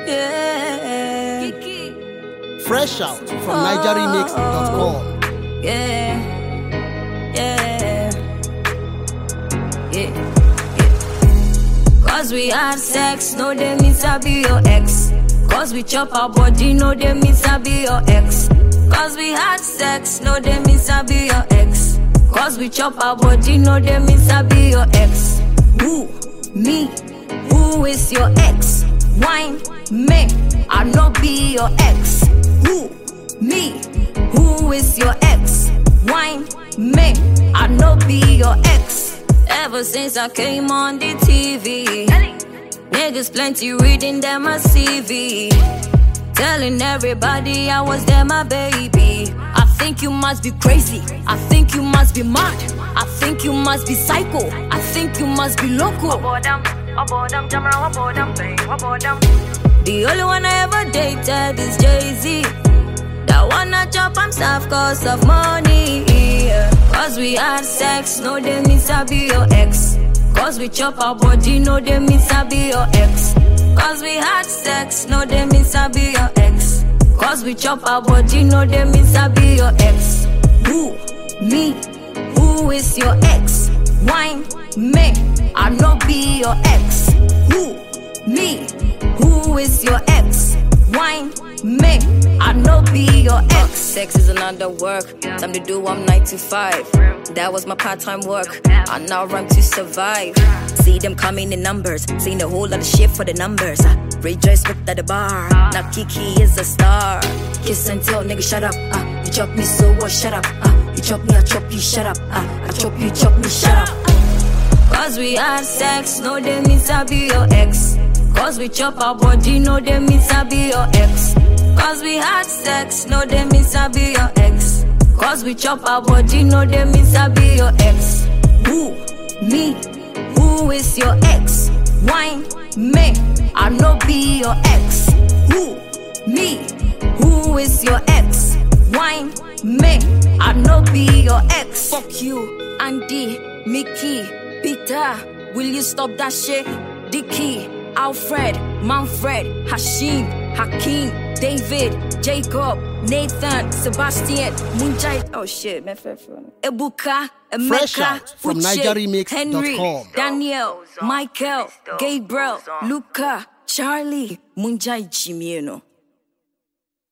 Yeah. Fresh out from NigerRemix.com. Yeah. Cause we had sex, no they means I be your ex. Cause we chop our body, no they means I be your ex. Cause we had sex, no they means I be your ex. Cause we chop our body, no they means I be your ex. Who? Me? Who is your ex? Wine? Me? I no be your ex. Who? Me? Who is your ex? Wine? Me? I no be your ex. Ever since I came on the TV, niggas plenty reading them my CV, telling everybody I was there my baby. I think you must be crazy, I think you must be mad, I think you must be psycho, I think you must be loco. The only one I ever dated is Jay-Z. That one I chop I'm stuff cause of money. Cause we had sex, no they means I be your ex. Cause we chop our body, no they means I be your ex. Cause we had sex, no they means I be your ex. Cause we chop our body, no they means I be your ex. Who? Me? Who is your ex? Wine? Me? I no be your ex. Who? Me? Who is your ex? Wine? Me? I no be your ex. Sex is another work. Time to do I'm 9 to 5. That was my part-time work. I now run to survive. See them coming in numbers. Seen a whole lot of shit for the numbers. Rejoice looked at the bar. Now Kiki is a star. Kiss and tell nigga shut up. You chop me so what? Shut up. You chop me, I chop you. Shut up. I chop you, chop me. Shut up. Cause we had sex, no they means I be your ex. Cause we chop our body, no they means I be your ex. Cause we had sex, no they means I be your ex. Cause we chop our body, no they means I be your ex. Who? Me? Who is your ex? Wine? Me? I no be your ex. Who? Me? Who is your ex? Wine? Me? I no be your ex. Fuck you, Andy, Mickey, Peter. Will you stop that shit? Dicky, Alfred, Manfred, Hashim, Hakeem, David, Jacob, Nathan, Sebastian, Munjai. Oh shit, man. Ebuka, Fresh Emeka, out from Uche, NigerRemix.com. Henry, Daniel, Michael, Gabriel, Luca, Charlie, Munjai Chimieno.